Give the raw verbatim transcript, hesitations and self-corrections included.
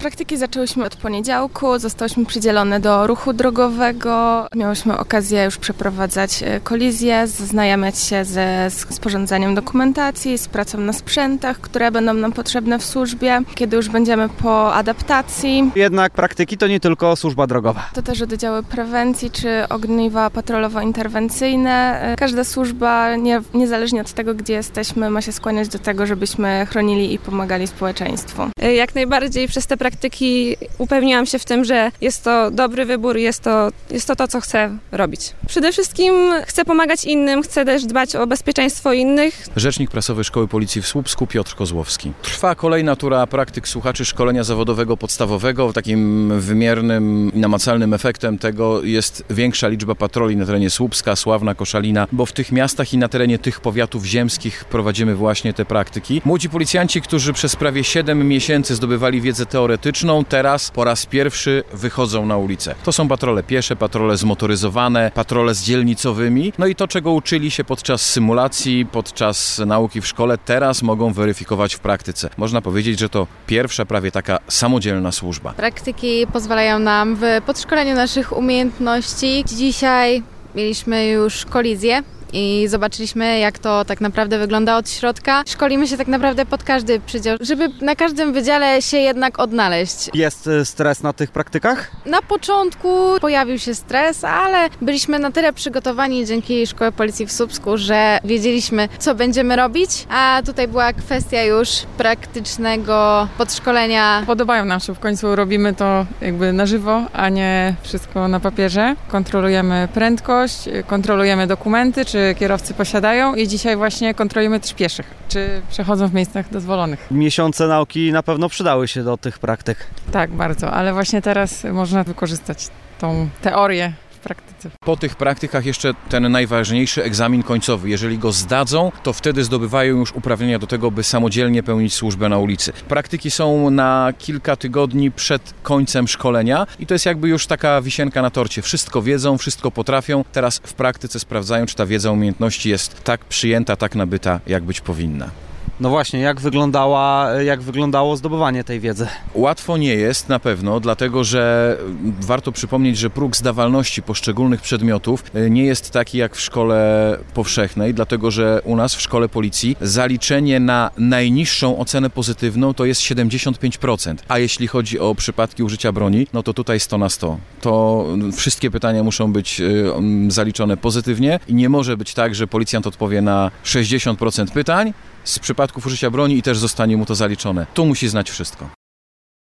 Praktyki zaczęłyśmy od poniedziałku, zostałyśmy przydzielone do ruchu drogowego. Miałyśmy okazję już przeprowadzać kolizje, zaznajamiać się ze sporządzaniem dokumentacji, z pracą na sprzętach, które będą nam potrzebne w służbie, kiedy już będziemy po adaptacji. Jednak praktyki to nie tylko służba drogowa. To też oddziały prewencji czy ogniwa patrolowo-interwencyjne. Każda służba, nie, niezależnie od tego, gdzie jesteśmy, ma się skłaniać do tego, żebyśmy chronili i pomagali społeczeństwu. Jak najbardziej przez te praktyki upewniłam się w tym, że jest to dobry wybór, jest to, jest to to, co chcę robić. Przede wszystkim chcę pomagać innym, chcę też dbać o bezpieczeństwo innych. Rzecznik prasowy Szkoły Policji w Słupsku Piotr Kozłowski. Trwa kolejna tura praktyk słuchaczy szkolenia zawodowego podstawowego. Takim wymiernym i namacalnym efektem tego jest większa liczba patroli na terenie Słupska, Sławna, Koszalina, bo w tych miastach i na terenie tych powiatów ziemskich prowadzimy właśnie te praktyki. Młodzi policjanci, którzy przez prawie siedem miesięcy zdobywali wiedzę teoretyczną, teraz po raz pierwszy wychodzą na ulicę. To są patrole piesze, patrole zmotoryzowane, patrole z dzielnicowymi. No i to, czego uczyli się podczas symulacji, podczas nauki w szkole, teraz mogą weryfikować w praktyce. Można powiedzieć, że to pierwsza prawie taka samodzielna służba. Praktyki pozwalają nam w podszkoleniu naszych umiejętności. Dzisiaj mieliśmy już kolizję i zobaczyliśmy, jak to tak naprawdę wygląda od środka. Szkolimy się tak naprawdę pod każdy przydział, żeby na każdym wydziale się jednak odnaleźć. Jest stres na tych praktykach? Na początku pojawił się stres, ale byliśmy na tyle przygotowani dzięki Szkole Policji w Słupsku, że wiedzieliśmy, co będziemy robić, a tutaj była kwestia już praktycznego podszkolenia. Podobają nam się, w końcu robimy to jakby na żywo, a nie wszystko na papierze. Kontrolujemy prędkość, kontrolujemy dokumenty, czy kierowcy posiadają i dzisiaj właśnie kontrolujemy też pieszych, czy przechodzą w miejscach dozwolonych. Miesiące nauki na pewno przydały się do tych praktyk. Tak, bardzo, ale właśnie teraz można wykorzystać tą teorię w praktyce. Po tych praktykach jeszcze ten najważniejszy egzamin końcowy. Jeżeli go zdadzą, to wtedy zdobywają już uprawnienia do tego, by samodzielnie pełnić służbę na ulicy. Praktyki są na kilka tygodni przed końcem szkolenia i to jest jakby już taka wisienka na torcie. Wszystko wiedzą, wszystko potrafią. Teraz w praktyce sprawdzają, czy ta wiedza, umiejętności jest tak przyjęta, tak nabyta, jak być powinna. No właśnie, jak wyglądała, jak wyglądało zdobywanie tej wiedzy? Łatwo nie jest na pewno, dlatego że warto przypomnieć, że próg zdawalności poszczególnych przedmiotów nie jest taki jak w szkole powszechnej, dlatego że u nas w szkole policji zaliczenie na najniższą ocenę pozytywną to jest siedemdziesiąt pięć procent, a jeśli chodzi o przypadki użycia broni, no to tutaj sto na sto. To wszystkie pytania muszą być zaliczone pozytywnie i nie może być tak, że policjant odpowie na sześćdziesiąt procent pytań z przypadków użycia broni i też zostanie mu to zaliczone. Tu musi znać wszystko.